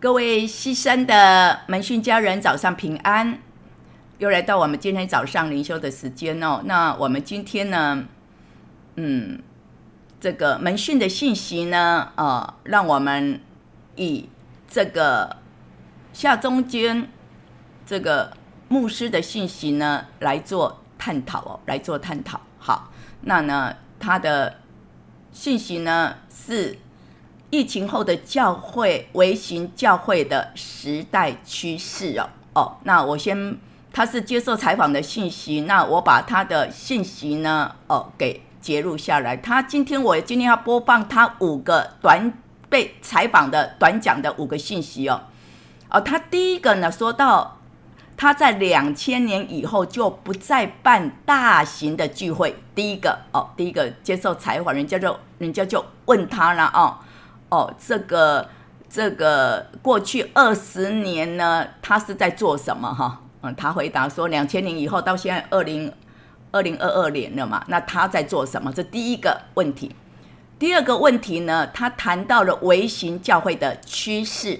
各位西山的门训家人，早上平安！又来到我们今天早上灵修的时间哦。那我们今天呢，这个门训的信息呢，让我们以这个下中间这个牧师的信息呢来做探讨好，那呢，他的信息呢是疫情后的教会微型教会的时代趋势那他是接受采访的信息，那我把他的信息呢给截录下来。我今天要播放他5个被采访的短讲的5个信息他第一个呢说到他在2000年以后就不再办大型的聚会。第一个接受采访，人家就问他了这个过去20年呢，他是在做什么他回答说2000年以后到现在2022年了嘛，那他在做什么？这第一个问题。第二个问题呢，他谈到了微型教会的趋势，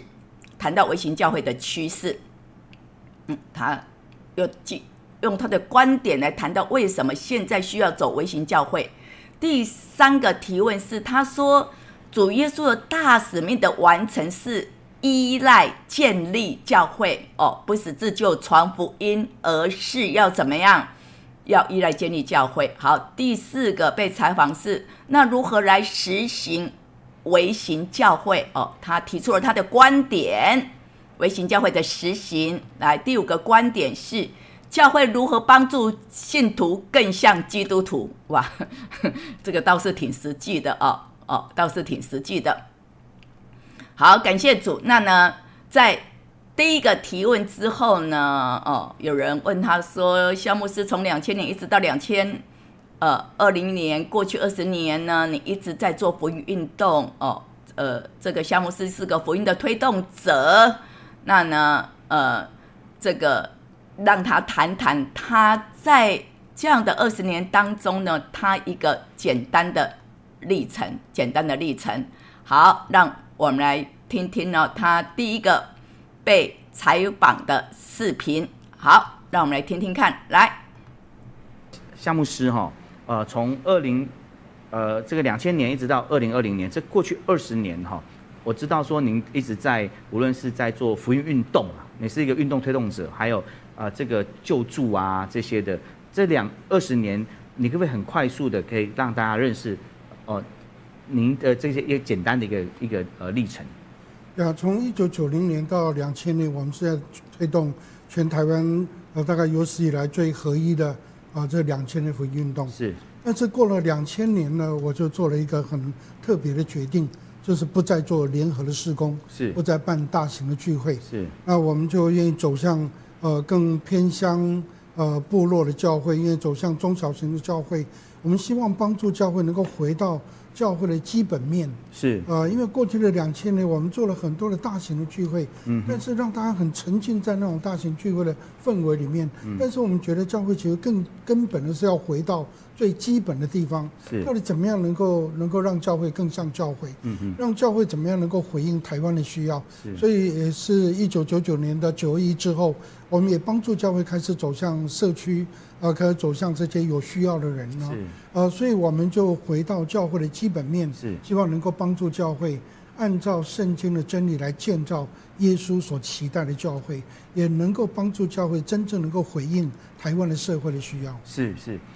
他又用他的观点来谈到为什么现在需要走微型教会。第三个提问是，他说主耶稣的大使命的完成是依赖建立教会不是自救传福音，而是要怎么样？要依赖建立教会。好，第四个被采访是，那如何来实行微型教会他提出了他的观点，微型教会的实行。来，第5个观点是教会如何帮助信徒更像基督徒。哇，这个倒是挺实际的倒是挺实际的。好，感谢主。那呢，在第一个提问之后呢，有人问他说，萧牧师从2000年一直到2020年，过去20年呢，你一直在做福音运动这个萧牧师是个福音的推动者。那呢，这个让他谈谈他在这样的20年当中呢，他一个简单的历程。好，让我们来听听他第一个被采访的视频。好，让我们来听听看。来， 夏牧师从这个2000年一直到2020年，这过去20年我知道说您一直在无论是在做福音运动你是一个运动推动者，还有这个救助这些的。这20年，你可不可以很快速的可以让大家认识您的这些一个简单的一个历程？ 从1990年到2000年，我们是在推动全台湾大概有史以来最合一的这2000年福音运动。 是。 但是过了2000年呢，我就做了一个很特别的决定，就是不再做联合的事工， 是， 不再办大型的聚会。 是。 那我们就愿意走向更偏乡部落的教会，因为走向中小型的教会，我们希望帮助教会能够回到教会的基本面。 是因为过去的2000年，我们做了很多的大型的聚会，但是让大家很沉浸在那种大型聚会的氛围里面。但是我们觉得教会其实更根本的是要回到最基本的地方，到底怎么样能够让教会更像教会，让教会怎么样能够回应台湾的需要。所以也是1999年的921之后，我们也帮助教会开始走向社区，开始走向这些有需要的人所以我们就回到教会的基本面，希望能够帮助教会按照圣经的真理来建造耶稣所期待的教会，也能够帮助教会真正能够回应台湾的社会的需要。 是。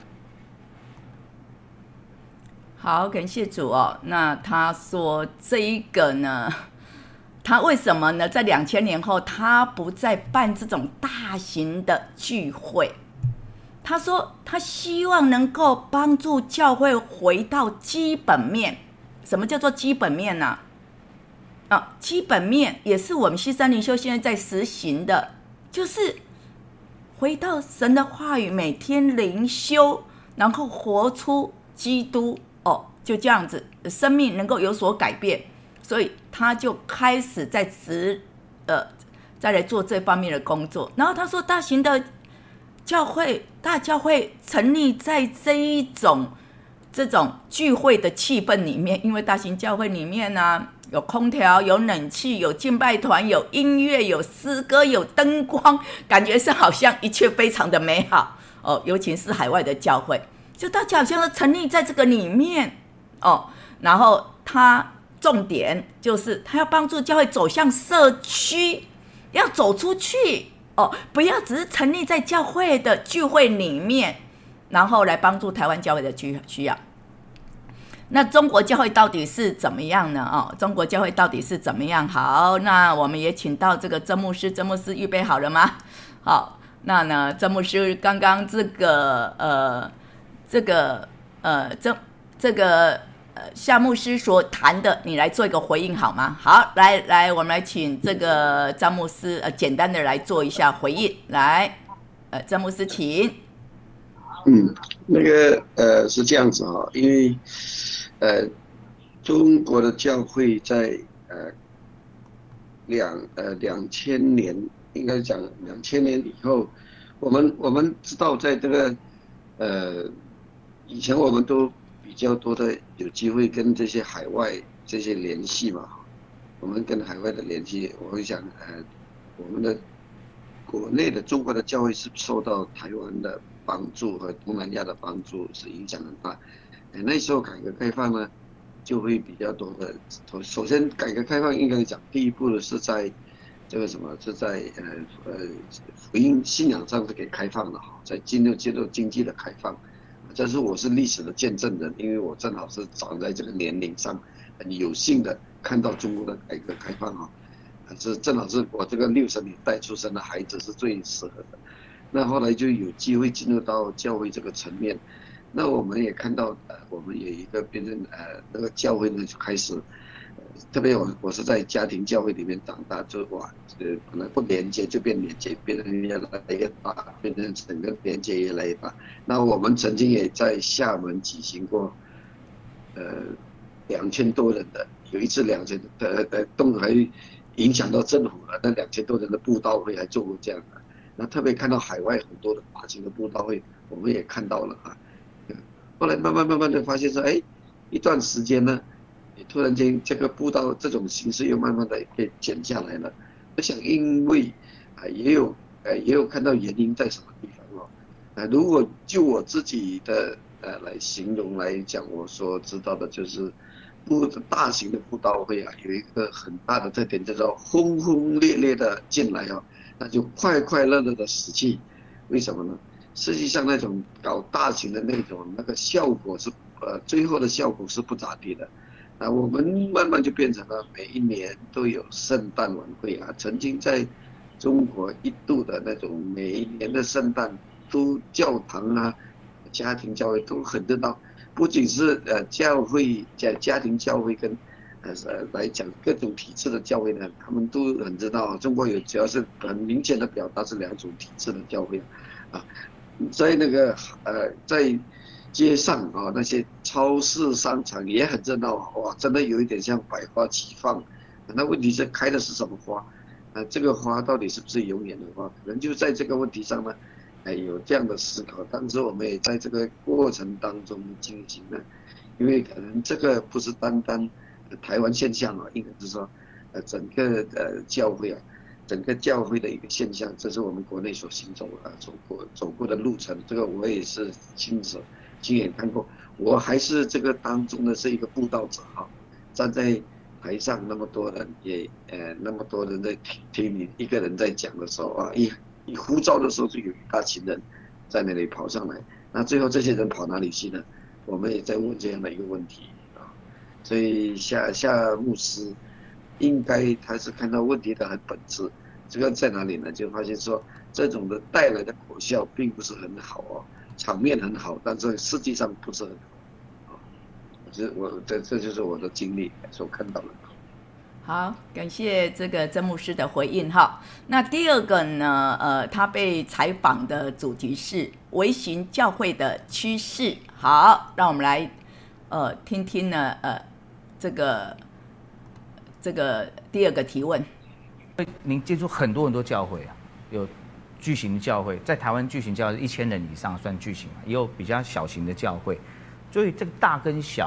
好，感谢主那他说这一个呢，他为什么呢？在2000年后，他不再办这种大型的聚会。他说他希望能够帮助教会回到基本面。什么叫做基本面呢？基本面也是我们西山灵修现在在实行的，就是回到神的话语，每天灵修，然后活出基督就这样子，生命能够有所改变。所以他就开始再来做这方面的工作。然后他说，大型的大教会成立在这种聚会的气氛里面，因为大型教会里面有空调，有冷气，有敬拜团，有音乐，有诗歌，有灯光，感觉是好像一切非常的美好哦。尤其是海外的教会，就大家好像都沉溺在这个里面哦。然后他重点就是他要帮助教会走向社区，要走出去哦，不要只是沉溺在教会的聚会里面，然后来帮助台湾教会的需要。那中国教会到底是怎么样呢？哦，中国教会到底是怎么样？好，那我们也请到这个曾牧师，曾牧师预备好了吗？好，那呢，曾牧师刚刚夏牧师所谈的，你来做一个回应好吗？好，来，我们来请这个张牧师简单的来做一下回应。来，张牧师请。 那个是这样子哈，因为中国的教会在2000年，应该讲2000年以后，我们知道在这个以前我们都比较多的有机会跟这些海外这些联系嘛，我们跟海外的联系，我会想我们的国内的中国的教会是受到台湾的帮助和东南亚的帮助是影响很大。那时候改革开放呢，就会比较多的。首先，改革开放应该讲第一步的是在这个什么，是在福音信仰上是给开放的哈，在进入经济的开放。这是我是历史的见证人，因为我正好是长在这个年龄上，很有幸的看到中国的改革开放哈，是正好是我这个60年代出生的孩子是最适合的。那后来就有机会进入到教会这个层面，那我们也看到我们有一个变成那个教会呢就开始，特别我是在家庭教会里面长大，就本来不连接就变连接，变成越来越大，变成整个连接越来越大。那我们曾经也在厦门举行过2000多人的，有一次2000动还影响到政府了，那2000多人的布道会还做过这样的。那特别看到海外很多的大型的布道会，我们也看到了啊。后来慢慢的发现说，一段时间呢，突然间这个布道这种形式又慢慢的被减下来了。我想因为也有看到原因在什么地方哦。如果就我自己的来形容来讲，我所知道的就是大型的布道会啊，有一个很大的特点，叫做轰轰烈烈的进来哦。那就快快乐乐的死去，为什么呢？实际上那种搞大型的那个效果是最后的效果是不咋地的。我们慢慢就变成了每一年都有圣诞晚会啊，曾经在中国一度的那种每一年的圣诞都教堂啊、家庭教会都很热闹，不仅是教会家庭教会跟来讲各种体制的教会呢，他们都很知道中国有主要是很明显的表达是2种体制的教会啊，在那个在街上啊那些超市商场也很热闹，哇，真的有一点像百花齐放。那问题是开的是什么花？这个花到底是不是永远的花？可能就在这个问题上呢，有这样的思考。当时我们也在这个过程当中进行了，因为可能这个不是单单台湾现象啊，应该是说，整个教会啊，整个教会的一个现象，这是我们国内所行走走过的路程，这个我也是亲眼看过。我还是这个当中的是一个布道者哈，站在台上那么多人那么多人在听你一个人在讲的时候啊，一呼召的时候就有一大群人在那里跑上来，那最后这些人跑哪里去呢？我们也在问这样的一个问题。所以夏牧师应该他是看到问题的很本质，这个在哪里呢？就发现说这种的带来的果效并不是很好哦，场面很好，但是实际上不是很好。这就是我的经历所看到的。 好，感谢这个曾牧师的回应哈。那第二个呢，他被采访的主题是微型教会的趋势。好，让我们来听听呢这个第二个提问。 您接触很多教会啊，有巨型的教会，在台湾巨型教会1000人以上算巨型，也有比较小型的教会，所以这个大跟小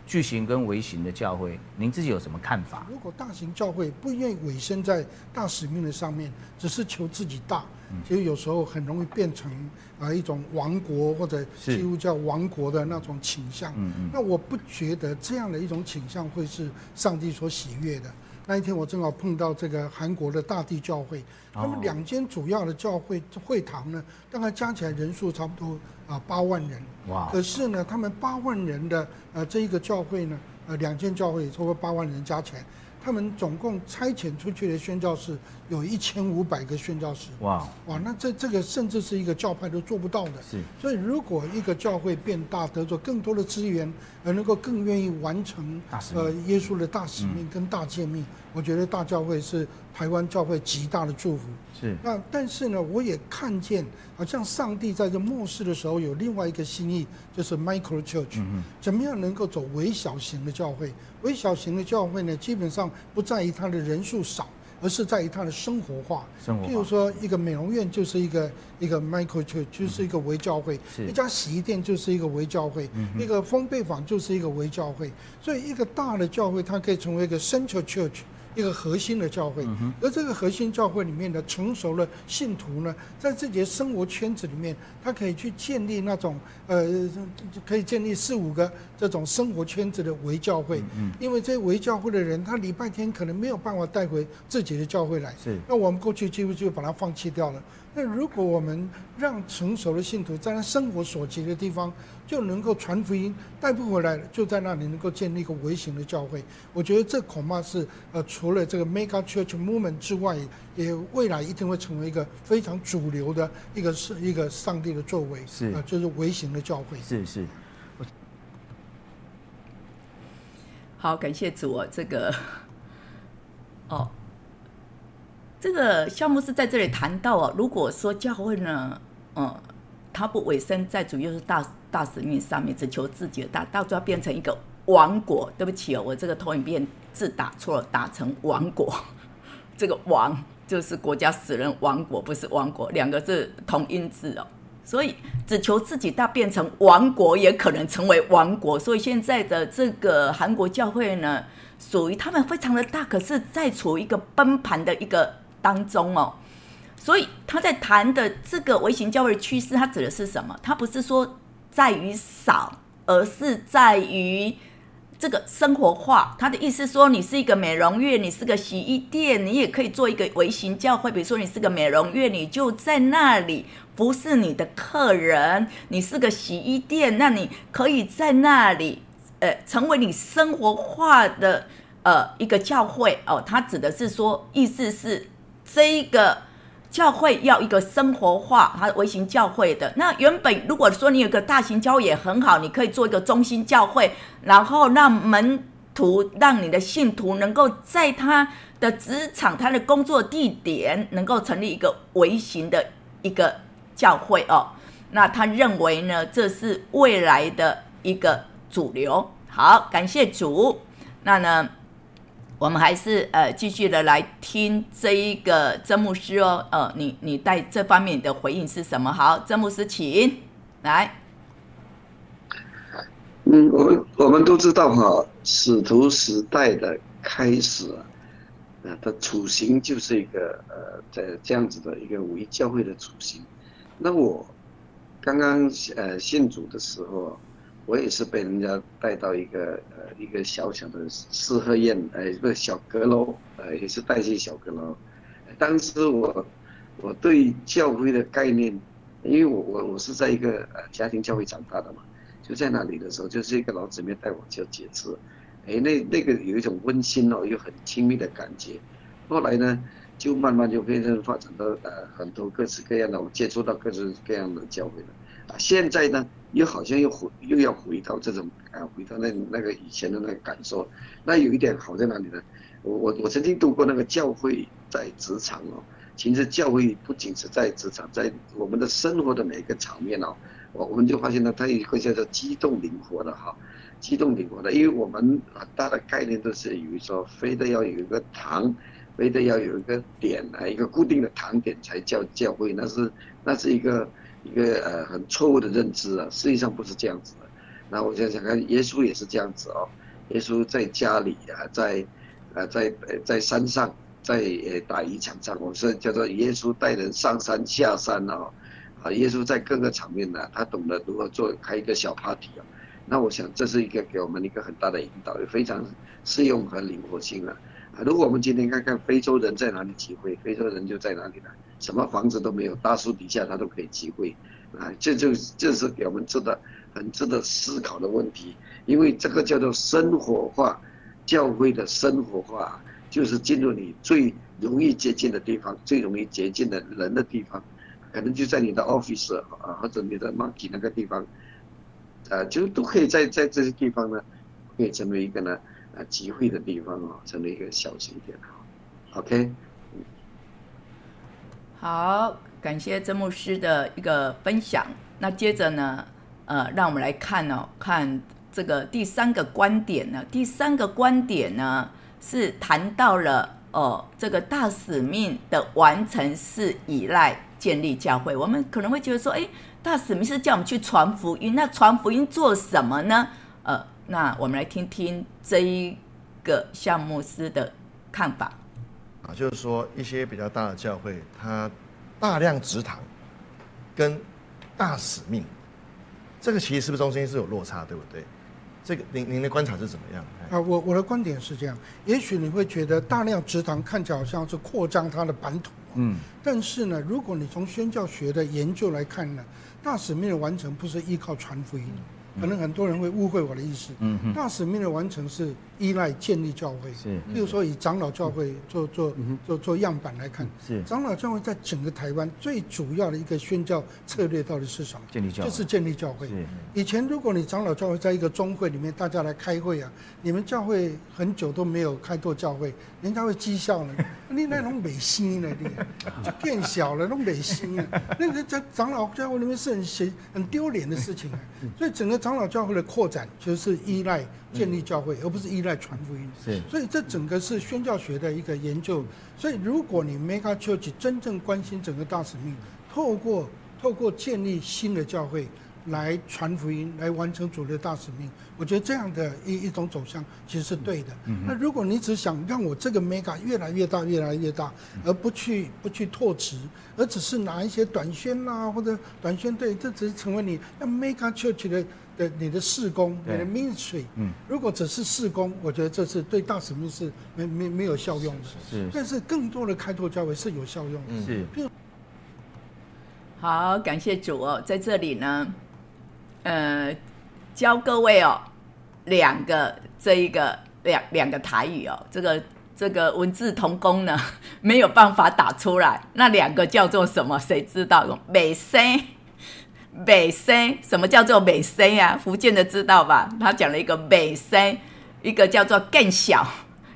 巨型跟微型的教会，您自己有什么看法？ 如果大型教会不愿意委身在大使命的上面，只是求自己大，其实有时候很容易变成一种亡国或者几乎叫亡国的那种倾向。那我不觉得这样的一种倾向会是上帝所喜悦的。那一天我正好碰到这个韩国的大地教会，他们2间主要的教会会堂呢，大概加起来人数差不多8万人。哇！可是呢，他们8万人的这一个教会呢，2间教会也超过8万人加起来，他们总共差遣出去的宣教士有1500个宣教士。哇！那这个甚至是一个教派都做不到的。是。所以如果一个教会变大，得着更多的资源，而能够更愿意完成耶稣的大使命跟大诫命，我觉得大教会是台湾教会极大的祝福。是。那但是呢，我也看见好像上帝在这末世的时候有另外一个心意，就是 micro church，怎么样能够走微小型的教会？微小型的教会呢，基本上不在于它的人数少，而是在于它的生活化。譬如说，一个美容院就是一个 micro church， 就是一个微教会；一家洗衣店就是一个微教会；一个烘焙坊就是一个微教会。所以，一个大的教会它可以成为一个 central church， 一个核心的教会。而这个核心教会里面的成熟的信徒呢，在自己的生活圈子里面，他可以去建立那种可以建立4、5个这种生活圈子的微教会。因为这些微教会的人，他礼拜天可能没有办法带回自己的教会来，那我们过去几乎就把它放弃掉了。那如果我们让成熟的信徒在他生活所及的地方就能够传福音，带不回来了，就在那里能够建立一个微型的教会，我觉得这恐怕是除了这个 mega church movement 之外，也未来一定会成为一个非常主流的一个上帝的作为，就是微型的教会。 是。 好，感谢主这个这个项目是在这里谈到如果说教会呢，他不委身在主耶稣大使命上面，只求自己的大，到最后变成一个王国。对不起我这个投影片字打错了，打成王国。这个王就是国家死人王国，不是王国，2个字同音字所以只求自己大变成王国，也可能成为王国。所以现在的这个韩国教会呢，属于他们非常的大，可是在处于一个崩盘的一个当中所以他在谈的这个微型教会的趋势，他指的是什么？他不是说在于少，而是在于这个生活化。他的意思说，你是一个美容院，你是个洗衣店，你也可以做一个微型教会。比如说你是个美容院，你就在那里服侍你的客人；你是个洗衣店，那你可以在那里成为你生活化的一个教会他指的是说，意思是这一个教会要一个生活化，它微型教会的。那原本如果说你有个大型教会也很好，你可以做一个中心教会，然后让门徒、让你的信徒能够在他的职场、他的工作地点能够成立一个微型的一个教会那他认为呢，这是未来的一个主流。好，感谢主。那呢，我们还是继续的来听这一个曾牧师你在这方面的回应是什么？好，曾牧师请来。 我们都知道使徒时代的开始的雏形就是一个在这样子的一个微教会的雏形。那我刚刚信主的时候，我也是被人家带到一个小小的四合院，一个小阁楼，也是带进小阁楼。当时我对教会的概念，因为我是在一个家庭教会长大的嘛，就在那里的时候，就是一个老姊妹带我去解释，那个有一种温馨又很亲密的感觉。后来呢，就慢慢就变成发展到很多各式各样的，我接触到各式各样的教会了。现在呢，又好像又要回到这种回到那个以前的那个感受。那有一点好在哪里呢？我曾经读过那个教会在职场其实教会不仅是在职场，在我们的生活的每一个场面我们就发现它有一个叫做机动灵活的机动灵活的，因为我们很大的概念都是以为说，非得要有一个堂，非得要有一个点一个固定的堂点才叫教会，那是一个很错误的认知事实上不是这样子的。 那我想想看，耶稣也是这样子哦，耶稣在家里啊，在山上，在打一场仗，我是叫做耶稣带人上山下山哦，耶稣在各个场面呢，他懂得如何开一个小 party 哦。那我想这是一个给我们一个很大的引导，也非常适用和灵活性啊。如果我们今天看看非洲人在哪里集会，非洲人就在哪里了，什么房子都没有，大树底下他都可以集会啊，这是给我们很值得思考的问题，因为这个叫做生活化，教会的生活化就是进入你最容易接近的地方，最容易接近的人的地方，可能就在你的 office 或者你的 market 那个地方。就都可以在这些地方呢，可以成为一个呢集会的地方哦，成为一个小型点，OK。 好，感谢曾牧师的一个分享。那接着呢，让我们来看看这个第三个观点呢。第三个观点呢是谈到了这个大使命的完成是依赖建立教会。我们可能会觉得说，大使命是叫我们去传福音，那传福音做什么呢？那我们来听听这一个夏牧师的看法。 就是说一些比较大的教会，它大量植堂跟大使命，这个其实是不是中间是有落差，对不对？这个您的观察是怎么样？ 我的观点是这样，也许你会觉得大量植堂看起来好像是扩张它的版图，但是呢，如果你从宣教学的研究来看呢，大使命的完成不是依靠传福音，可能很多人会误会我的意思。大使命的完成是依赖建立教会。例如说以长老教会做样板来看，长老教会在整个台湾最主要的一个宣教策略到底是什么？建立教会，就是建立教会。以前如果你长老教会在一个中会里面大家来开会啊，你们教会很久都没有开拓教会，人家会讥笑呢。你那种美心呢，你就变小了，那种美心啊，那个在长老教会里面是很丢脸的事情啊。所以整个长老教会的扩展就是依赖建立教会，而不是依赖传福音。所以这整个是宣教学的一个研究。所以如果你 Mega Church 真正关心整个大使命，透过建立新的教会来传福音，来完成主的大使命，我觉得这样的一种走向其实是对的。那如果你只想让我这个 Mega 越来越大越来越大，而不去拓殖，而只是拿一些短宣啦或者短宣队，这只是成为你让 Mega Church 的你的事工，你的 ministry。如果只是事工，我觉得这是对大使命是没有效用的。但是更多的开拓教会是有效用的。 好，感谢主哦，在这里呢。教各位两个台语这个文字同工呢没有办法打出来，那两个叫做什么？谁知道？美声，什么叫做美声啊？福建的知道吧？他讲了一个美声，一个叫做更小。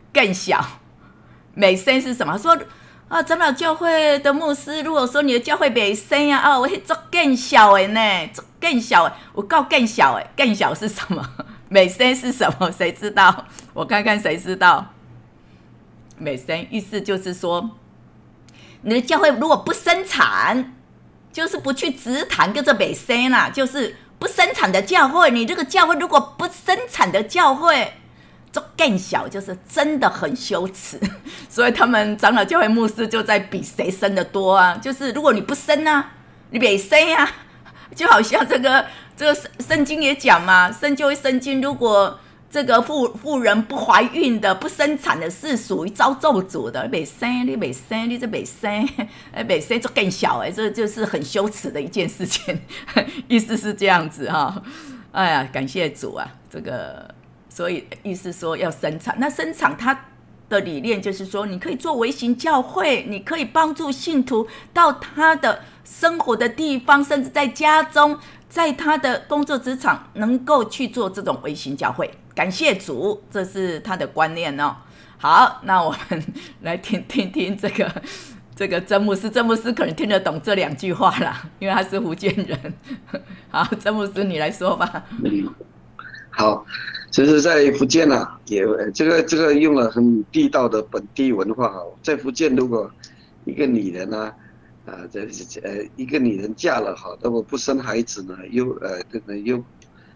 美声是什么？他说长老教会的牧师，如果说你的教会美声啊，我做更小的呢，做更小的，我告更小的，更小是什么？美声是什么？谁知道？我看看谁知道。美声意思就是说，你的教会如果不生产，就是不去植堂，叫做美声啦，就是不生产的教会。你这个教会如果不生产的教会，做更小就是真的很羞耻，所以他们长老教会牧师就在比谁生的多啊。就是如果你不生啊，你别生啊，就好像这个圣经也讲嘛，圣经如果这个妇人不怀孕的、不生产的，是属于遭咒诅的。你这没生做更小这就是很羞耻的一件事情，意思是这样子哈。哎呀，感谢主啊，这个。所以意思说要生产，那生产它的理念就是说，你可以做微型教会，你可以帮助信徒到他的生活的地方，甚至在家中，在他的工作职场，能够去做这种微型教会。感谢主，这是他的观念哦。好，那我们来听这个曾牧师可能听得懂这两句话啦，因为他是福建人。好，曾牧师你来说吧。 好。其实，在福建也这个用了很地道的本地文化在福建，如果一个女人一个女人嫁了如果不生孩子呢，又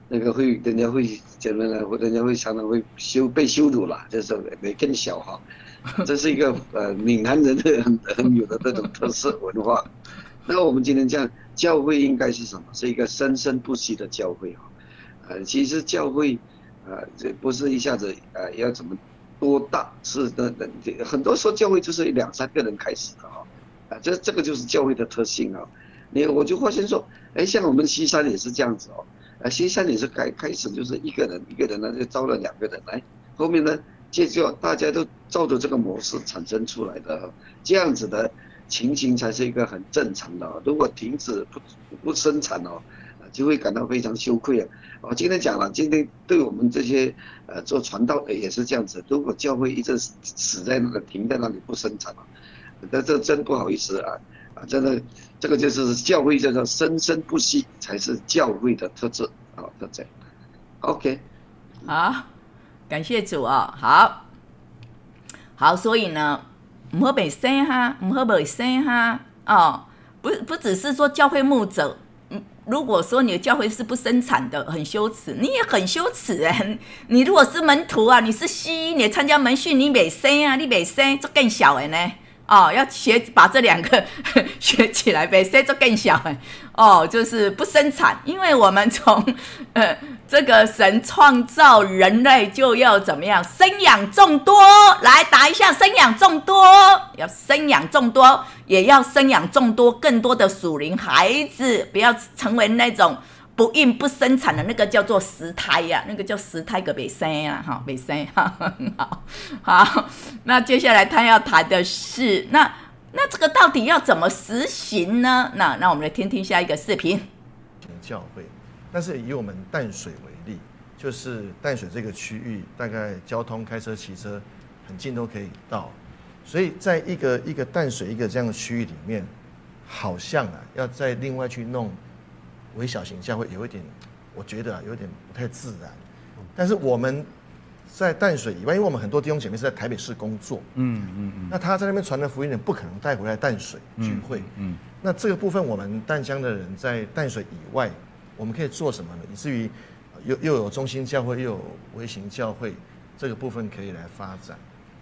那个人家会怎么呢？人家会常常会被羞辱了，就是没更小哈。这是一个闽南人的很有的这种特色文化。那我们今天讲教会应该是什么？是一个生生不息的教会哈。其实教会这不是一下子要怎么多大，是很多时候教会就是2、3个人开始的哈。这个就是教会的特性啊。我就发现说，像我们西山也是这样子哦。西山也是开始就是一个人呢就招了2个人来，后面呢就大家都照着这个模式产生出来的，这样子的情形才是一个很正常的。如果停止不生产哦，就会感到非常羞愧啊。我今天讲了，今天对我们这些做传道的也是这样子，如果教会一直死在那个停在那里不生产啊，这真不好意思啊。真的，这个就是教会叫做生生不息，才是教会的特质啊，特质。OK， 好，感谢主哦，好，所以呢，唔好被生哈，唔好被生哈哦，不只是说教会牧者，如果说你的教会是不生产的，很羞耻，你也很羞耻哎。你如果是门徒啊，你是西医，你参加门训，你没生啊，你没生，这更小的呢。要把这2个学起来呗，谁就更小就是不生产，因为我们从这个神创造人类就要怎么样生养众多，来打一下生养众多，要生养众多，也要生养众多更多的属灵孩子，不要成为那种不孕不生产的那个叫做实胎呀，那个叫实胎个没生啊，没生好，那接下来他要谈的是那这个到底要怎么实行呢？那我们来听听下一个视频。 教会，但是以我们淡水为例，就是淡水这个区域，大概交通开车、骑车很近都可以到，所以在一个淡水一个这样的区域里面，好像要再另外去弄微小型教会有一点，我觉得有点不太自然。但是我们在淡水以外，因为我们很多弟兄姐妹是在台北市工作，那他在那边传的福音人不可能带回来淡水聚会，那这个部分我们淡江的人在淡水以外，我们可以做什么呢？以至于又有中心教会，又有微型教会，这个部分可以来发展。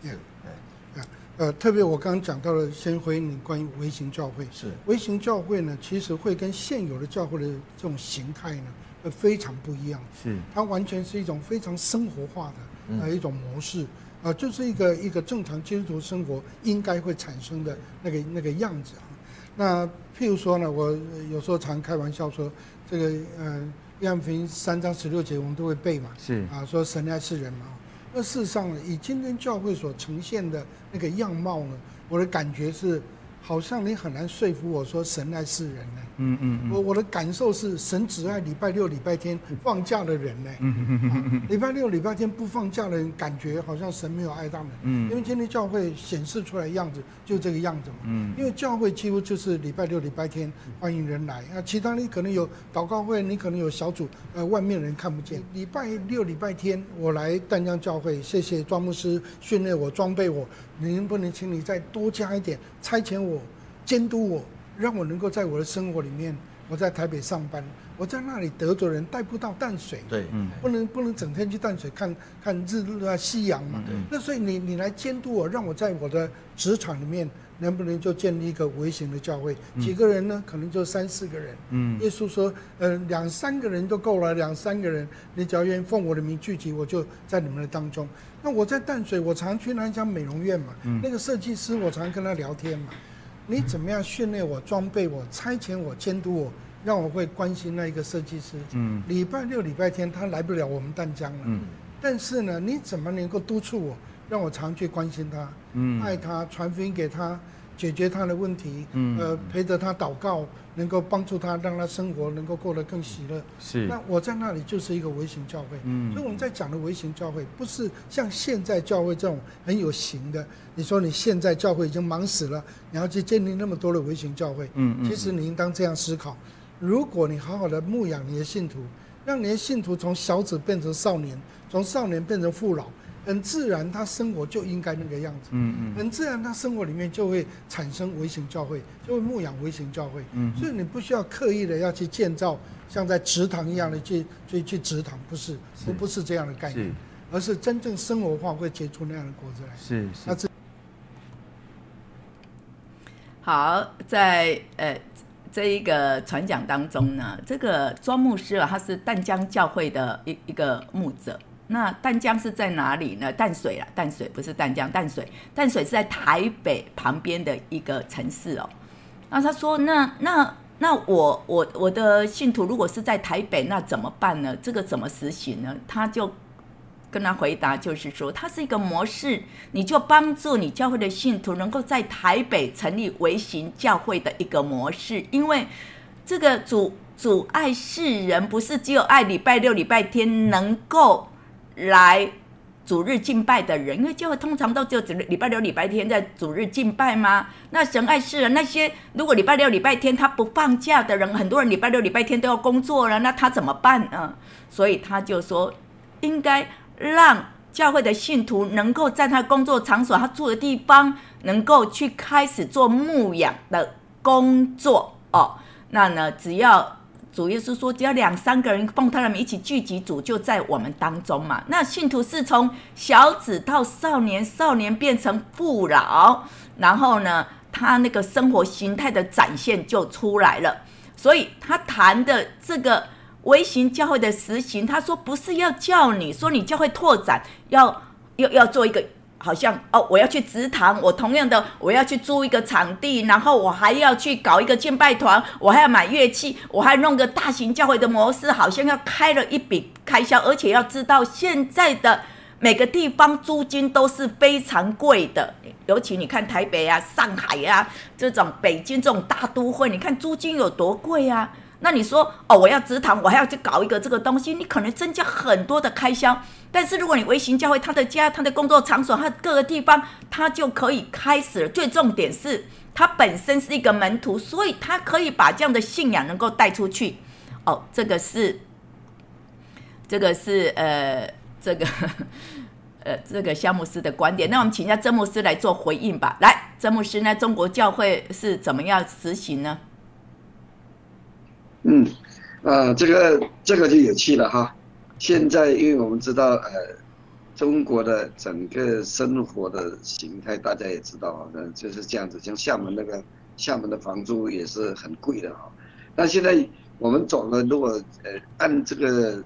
特别我刚刚讲到了，先回应你关于微型教会。 是微型教会呢，其实会跟现有的教会的这种形态呢，非常不一样。 是它完全是一种非常生活化的一种模式，就是一个正常基督徒生活应该会产生的那个样子啊。那譬如说呢，我有时候常开玩笑说，这个约翰福音3章16节我们都会背嘛， 是说神爱世人嘛。那事实上呢，以今天教会所呈现的那个样貌呢，我的感觉是，好像你很难说服我说神爱世人呢。我的感受是，神只爱礼拜6、礼拜天放假的人呢。礼拜6、礼拜天不放假的人，感觉好像神没有爱他们。因为今天教会显示出来的样子就这个样子嘛。因为教会几乎就是礼拜6、礼拜天欢迎人来，其他你可能有祷告会，你可能有小组，外面人看不见。礼拜6、礼拜天我来淡江教会，谢谢庄牧师训练我、装备我，你能不能请你再多加一点，差遣我、监督我，让我能够在我的生活里面，我在台北上班，我在那里得罪人带不到淡水， 对， 不能整天去淡水看日落夕阳嘛。那所以你来监督我，让我在我的职场里面能不能就建立一个微型的教会？几个人呢？可能就3、4个人。耶稣说，2、3个人都够了，2、3个人，你只要愿意奉我的名聚集，我就在你们的当中。那我在淡水，我常去那家美容院嘛，那个设计师我常跟他聊天嘛。你怎么样训练我、装备我、差遣我、监督我，让我会关心那一个设计师？礼拜6、礼拜天他来不了我们淡江了，但是呢，你怎么能够督促我，让我常去关心他，爱他，传福音给他，解决他的问题，陪着他祷告，能够帮助他，让他生活能够过得更喜乐。 是， 那我在那里就是一个微型教会。所以我们在讲的微型教会，不是像现在教会这种很有形的。你说你现在教会已经忙死了，你要去建立那么多的微型教会，其实你应当这样思考：如果你好好的牧养你的信徒，让你的信徒从小子变成少年，从少年变成父老， 很自然他生活就应该那个样子，很自然他生活里面就会产生微型教会，就会牧养微型教会，所以你不需要刻意的要去建造像在祠堂一样的去祠堂，不是这样的概念，而是真正生活化会结出那样的果子来。是。 好，在这一个传讲当中呢，这个庄牧师他是淡江教会的一个牧者。那淡江是在哪里呢？淡水不是淡江，淡水是在台北旁边的一个城市哦。那他说，那我的信徒如果是在台北，那怎么办呢？这个怎么实行呢？他就跟他回答，就是说，它是一个模式，你就帮助你教会的信徒能够在台北成立微型教会的一个模式，因为这个主爱世人，不是只有爱礼拜六、礼拜天能够来主日敬拜的人，因为教会通常都只有礼拜六、礼拜天在主日敬拜吗？那神爱世人，那些如果礼拜六、礼拜天他不放假的人，很多人礼拜六、礼拜天都要工作了，那他怎么办呢？所以他就说，应该让教会的信徒能够在他工作场所、他住的地方，能够去开始做牧养的工作哦。那呢，只要主耶稣说，只要2-3个人奉他的名一起聚集，主就在我们当中嘛。那信徒是从小子到少年，少年变成父老，然后呢，他那个生活形态的展现就出来了。所以他谈的这个微型教会的实行，他说不是要叫你说你教会拓展要做一个好像我要去祠堂，我同样的我要去租一个场地，然后我还要去搞一个敬拜团，我还要买乐器，我还弄个大型教会的模式，好像要开了一笔开销，而且要知道现在的每个地方租金都是非常贵的，尤其你看台北啊、上海啊这种北京这种大都会，你看租金有多贵啊。那你说我要祠堂，我还要去搞一个这个东西，你可能增加很多的开销。但是如果你微型教会，他的家、他的工作场所、他各个地方，他就可以开始了。最重点是，他本身是一个门徒，所以他可以把这样的信仰能够带出去。这个是这个夏牧师的观点。那我们请一下曾牧师来做回应吧。来，曾牧师呢，中国教会是怎么样实行呢？ 这个就有趣了哈。现在因为我们知道中国的整个生活的形态大家也知道就是这样子，像厦门的房租也是很贵的哈。那现在我们走了，如果按这个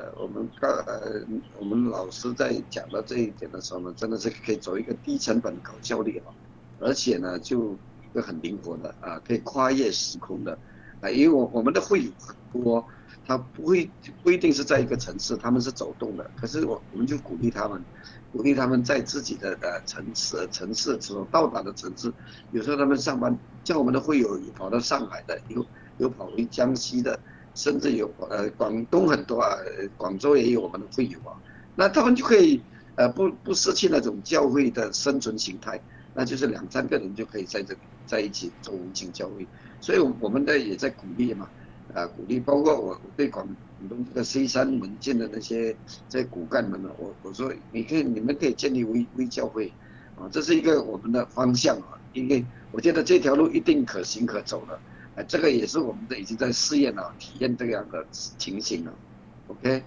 我们老师在讲到这一点的时候呢，真的是可以走一个低成本高效率而且呢就一个很灵活的可以跨越时空的因为我们的会友很多，他不一定是在一个城市，他们是走动的，可是我们就鼓励他们在自己的城市所到达的城市，有时候他们上班，像我们的会友有跑到上海的，有跑回江西的，甚至有广东很多广州也有我们的会友那他们就可以不失去那种教会的生存形态，那就是2-3个人就可以在一起做微型教会。所以我们也在鼓励嘛，鼓励，包括我对广东这个西山门建的那些在骨干们呢，我说你们可以建立微教会这是一个我们的方向因为我觉得这条路一定可行可走的这个也是我们已经在试验体验这样的情形了 ，OK。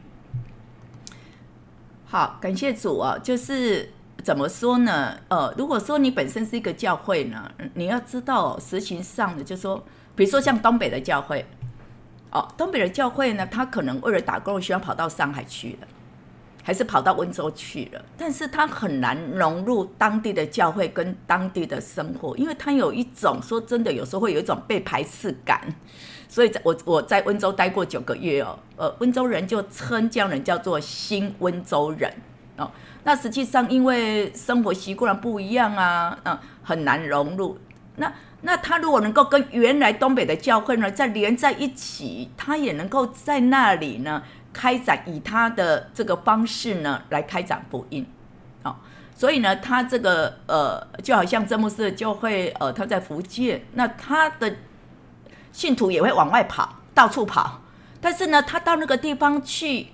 好，感谢主就是怎么说呢？如果说你本身是一个教会呢，你要知道实行上的，就是说，比如说像东北的教会，东北的教会呢，他可能为了打工需要跑到上海去了，还是跑到温州去了，但是他很难融入当地的教会跟当地的生活，因为他有一种说真的，有时候会有一种被排斥感。所以我在温州待过9个月温州人就称这样人叫做新温州人那实际上因为生活习惯不一样很难融入。那他如果能够跟原来东北的教会呢再连在一起，他也能够在那里呢开展以他的这个方式呢来开展福音所以呢他这个就好像曾牧师的教会他在福建，那他的信徒也会往外跑，到处跑，但是呢他到那个地方去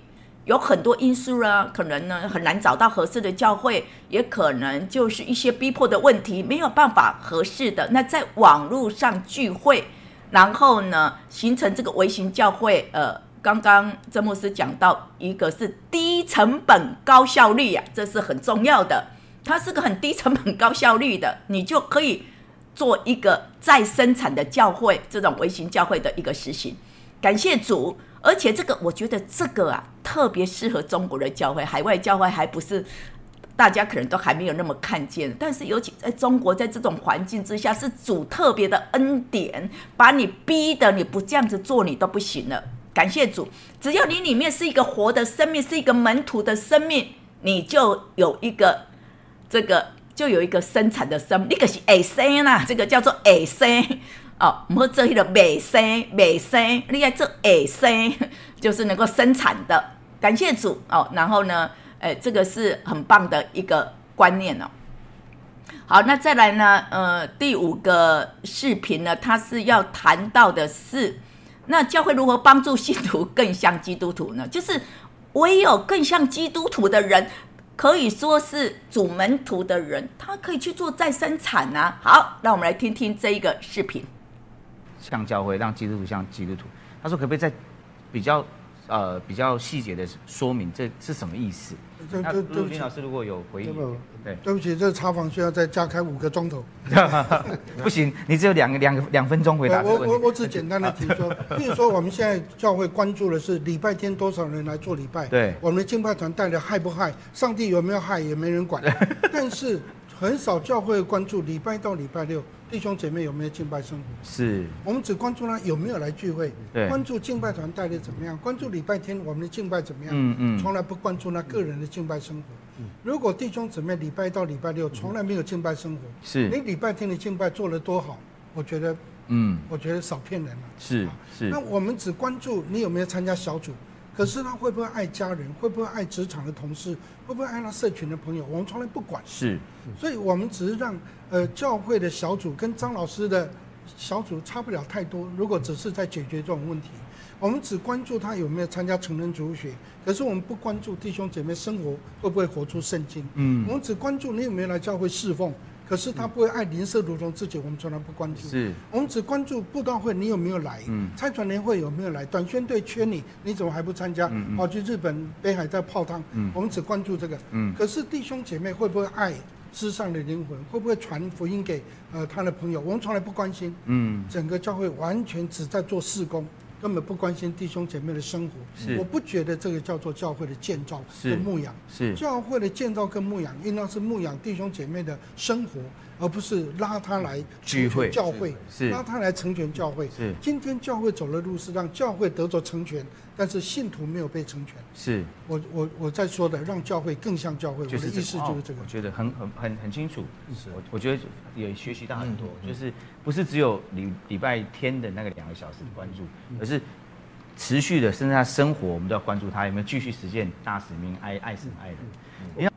有很多因素啊，可能呢很难找到合适的教会，也可能就是一些逼迫的问题，没有办法合适的。那在网络上聚会，然后呢形成这个微型教会，刚刚曾牧师讲到，一个是低成本高效率啊，这是很重要的。它是个很低成本高效率的，你就可以做一个再生产的教会，这种微型教会的一个实行。感谢主。而且这个，我觉得这个啊，特别适合中国的教会，海外教会还不是大家可能都还没有那么看见。但是尤其在中国，在这种环境之下，是主特别的恩典，把你逼的你不这样子做，你都不行了。感谢主，只要你里面是一个活的生命，是一个门徒的生命，你就有一个就有一个生产的生命，你可是会生啦，这个叫做会生。不要做那个美生，你要做会生，就是能够生产的。感谢主然后呢，这个是很棒的一个观念哦。好，那再来呢，第5个视频呢，它是要谈到的是，那教会如何帮助信徒更像基督徒呢？就是唯有更像基督徒的人，可以说是主门徒的人，他可以去做再生产啊。好，让我们来听听这一个视频。 像教会，让基督徒像基督徒。他说可不可以再比较细节的说明这是什么意思？那陆军老师如果有回应， 对不起，这插访需要再加开5个钟头。 不行，你只有2分钟回答这个问题。 我只简单的提说，比如说我们现在教会关注的是礼拜天多少人来做礼拜， 对， 我们的敬拜团带的害不害，上帝有没有害也没人管，但是很少教会关注礼拜到礼拜六弟兄姐妹有没有敬拜生活，是我们只关注他有没有来聚会，关注敬拜团带的怎么样，关注礼拜天我们的敬拜怎么样，从来不关注他个人的敬拜生活。如果弟兄姊妹礼拜到礼拜六从来没有敬拜生活，是你礼拜天的敬拜做得多好，我觉得少骗人了。是。那我们只关注你有没有参加小组，可是他会不会爱家人，会不会爱职场的同事，会不会爱他社群的朋友，我们从来不管。是，所以我们只是让教会的小组跟张老师的小组差不了太多。如果只是在解决这种问题，我们只关注他有没有参加成人主学，可是我们不关注弟兄姐妹生活会不会活出圣经。我们只关注你有没有来教会侍奉，可是他不会爱邻舍如同自己，我们从来不关注。是，我们只关注布道会你有没有来，差传联会有没有来，短宣队缺你，你怎么还不参加？跑去日本北海在泡汤，我们只关注这个。可是弟兄姐妹会不会爱世上的灵魂，会不会传福音给他的朋友，我们从来不关心。整个教会完全只在做事工，根本不关心弟兄姐妹的生活。我不觉得这个叫做教会的建造跟牧养。教会的建造跟牧养应当是牧养弟兄姐妹的生活，而不是拉他来聚会教会，拉他来成全教会。今天教会走的路是让教会得着成全，但是信徒没有被成全。是我在说的，让教会更像教会，我的意思就是这个。 我觉得很清楚。我觉得也学习到很多，就是不是只有礼拜天的那个2个小时关注，而是持续的，甚至他生活我们都要关注他有没有继续实现大使命，爱神爱人。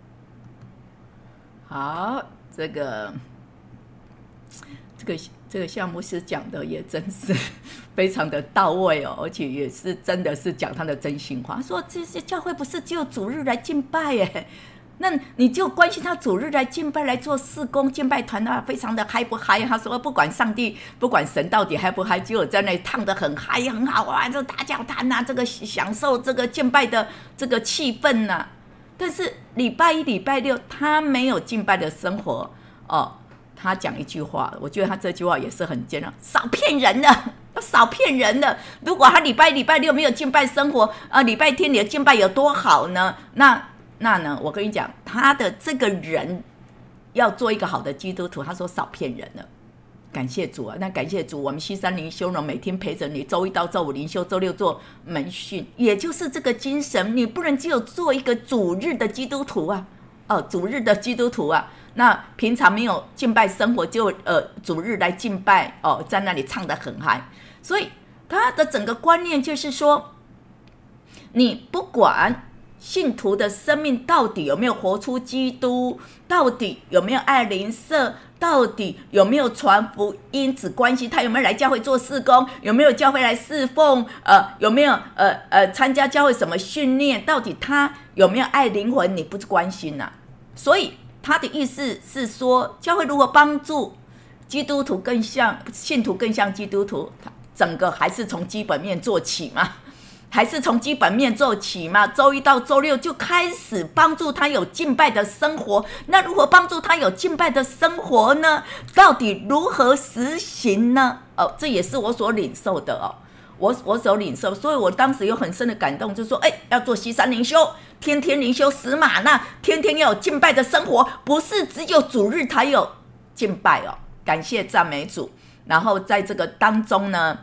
好，这个项目是讲的也真是非常的到位哦，而且也是真的是讲他的真心话。他说这些教会不是只有主日来敬拜耶，那你就关心他主日来敬拜来做事工，敬拜团啊非常的嗨不嗨？他说不管上帝不管神到底嗨不嗨，只有在那里唱得很嗨很好啊，这大教堂啊，这个享受这个敬拜的这个气氛啊。但是礼拜1礼拜6他没有敬拜的生活哦。他讲一句话，我觉得他这句话也是很尖锐，少骗人了，少骗人了。如果他礼拜1礼拜6没有敬拜生活，礼拜天你的敬拜有多好呢？那呢，我跟你讲，他的这个人要做一个好的基督徒，他说少骗人了。感谢主啊！那感谢主，我们西山灵修呢，每天陪着你，周1到周5灵修，周6做门训，也就是这个精神。你不能只有做一个主日的基督徒啊，主日的基督徒啊，那平常没有敬拜生活，就主日来敬拜在那里唱得很嗨。所以他的整个观念就是说，你不管信徒的生命到底有没有活出基督，到底有没有爱邻舍，到底有没有传福音，只关心他有没有来教会做事工，有没有教会来侍奉，有没有参加教会什么训练，到底他有没有爱灵魂，你不是关心啊。所以他的意思是说，教会如何帮助基督徒更像信徒，更像基督徒，整个还是从基本面做起嘛。还是从基本面做起嘛，周一到周六就开始帮助他有敬拜的生活。那如何帮助他有敬拜的生活呢？到底如何实行呢？这也是我所领受的哦，我所领受，所以我当时有很深的感动，就是说，要做西山灵修，天天灵修10码，那天天要有敬拜的生活，不是只有主日才有敬拜哦。感谢赞美主。然后在这个当中呢，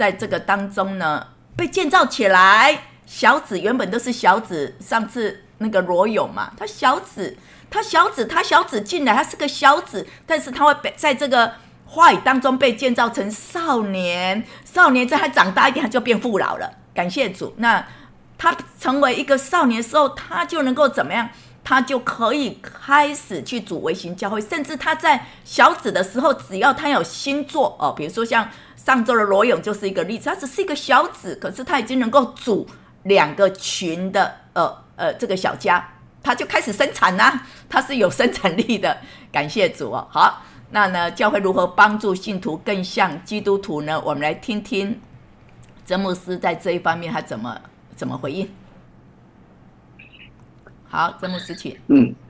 被建造起来，小子原本都是小子，上次那个罗勇嘛，他小子进来，他是个小子，但是他会在这个话语当中被建造成少年，在他长大一点，他就变父老了。感谢主，那他成为一个少年的时候，他就能够怎么样？他就可以开始去组微型教会，甚至他在小子的时候，只要他有新作哦，比如说像上周的罗勇就是一个例子，他只是一个小子，可是他已经能够组2个群的这个小家，他就开始生产啦，他是有生产力的，感谢主哦。好，那呢，教会如何帮助信徒更像基督徒呢？我们来听听曾牧师在这一方面他怎么回应。好，曾牧师请。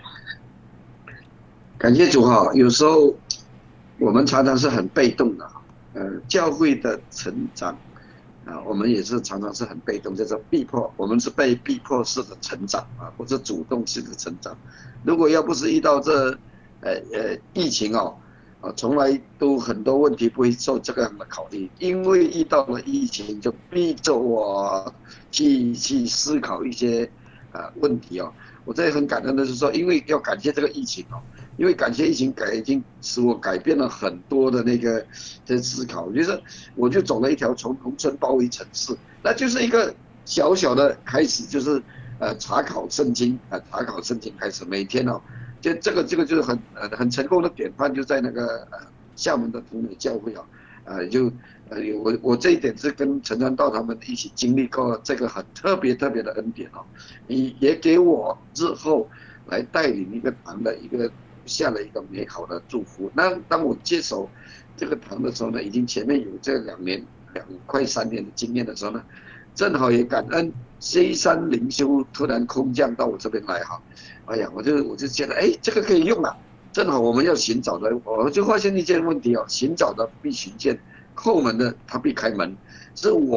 感谢主哈。有时候我们常常是很被动的，教会的成长我们也是常常是很被动，就是逼迫，我们是被逼迫式的成长不是主动式的成长。如果要不是遇到这疫情从来都很多问题不会受这个样的考虑，因为遇到了疫情，就逼着我去思考一些问题我这里很感恩的是说，因为要感谢这个疫情因为感谢疫情已经使我改变了很多的那个思考，就是我就走了一条从农村包围城市，那就是一个小小的开始，就是查考圣经开始，每天就这个就是很成功的典范，就在那个厦门的同美教会我这一点是跟陈传道他们一起经历过这个很特别的恩典也给我日后来带领一个堂的下了一个美好的祝福。那当我接手这个堂的时候呢，已经前面有这快3年的经验的时候呢，正好也感恩西山灵修突然空降到我这边来我就觉得这个可以用正好我们要寻找的，我就发现一件问题寻找的必寻见，叩门的他必开门，是我